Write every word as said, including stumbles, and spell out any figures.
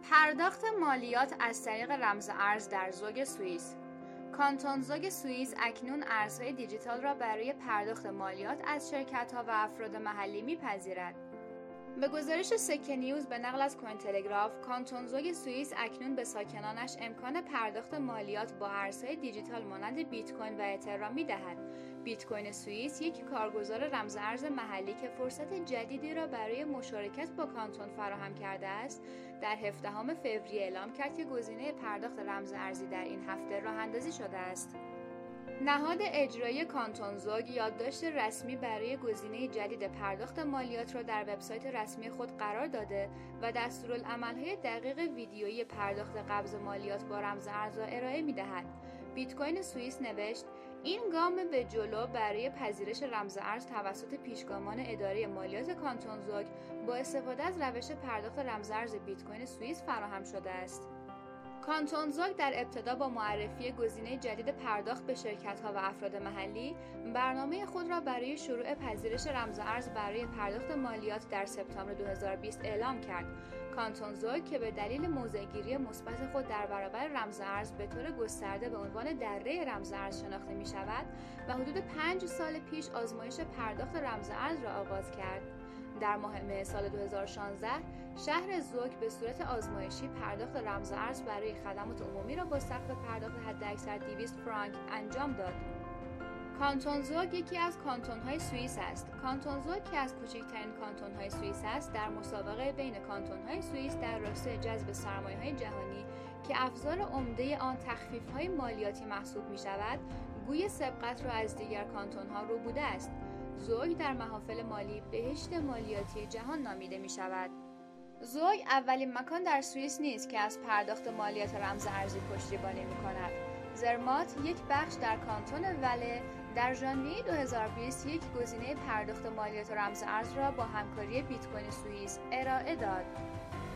پرداخت مالیات از طریق رمز ارز در زوگ سوئیس. کانتون زوگ سوئیس اکنون ارزهای دیجیتال را برای پرداخت مالیات از شرکت‌ها و افراد محلی می‌پذیرد. به گزارش سکه نیوز به نقل از کوین تلگراف، کانتون زوگ سوئیس اکنون به ساکنانش امکان پرداخت مالیات با ارزهای دیجیتال مانند بیت کوین و اتر را می‌دهد. بیت کوین سوئیس یک کارگزار رمز ارز محلی که فرصت جدیدی را برای مشارکت با کانتون فراهم کرده است، در هفدهم فوریه اعلام کرد که گزینه پرداخت رمز ارزی در این هفته راه‌اندازی شده است. نهاد اجرایی کانتون زوگ یادداشت رسمی برای گزینه جدید پرداخت مالیات را در وبسایت رسمی خود قرار داده و دستورالعمل‌های دقیق ویدیویی پرداخت قبض مالیات با رمز ارز را ارائه می‌دهد. بیت کوین سوئیس نوشت: این گام به جلو برای پذیرش رمز ارز توسط پیشگامان اداره مالیات کانتون زوگ با استفاده از روش پرداخت رمز ارز بیت کوین سوئیس فراهم شده است. کانتون زوگ در ابتدا با معرفی گزینه جدید پرداخت به شرکت‌ها و افراد محلی، برنامه خود را برای شروع پذیرش رمز ارز برای پرداخت مالیات در سپتامبر دو هزار و بیست اعلام کرد. کانتون زوگ که به دلیل موضع‌گیری مثبت خود در برابر رمز ارز به طور گسترده به عنوان دره رمز ارز شناخته می‌شود و حدود پنج سال پیش آزمایش پرداخت رمز ارز را آغاز کرد. در ماه مه سال دو هزار و شانزده، شهر زوگ به صورت آزمایشی پرداخت رمز ارز برای خدمات عمومی را با سقف پرداخت حداکثر دویست فرانک انجام داد. کانتون زوگ یکی از کانتون‌های سوئیس است. کانتون زوگ که از کوچکترین کانتون‌های سوئیس است، در مسابقه بین کانتون‌های سوئیس در راستای جذب سرمایه‌های جهانی که ابزار عمده آن تخفیف‌های مالیاتی محسوب می‌شود، گوی سبقت را از دیگر کانتون‌ها رو بوده است. زوگ در محافل مالی بهشت مالیاتی جهان نامیده می شود. زوگ اولین مکان در سوئیس نیست که از پرداخت مالیات رمز ارزی پشتیبانی می کند. زرمات، یک بخش در کانتون وله، در ژانویه دو هزار و بیست یک گزینه پرداخت مالیات رمز ارز را با همکاری بیت کوین سوئیس ارائه داد.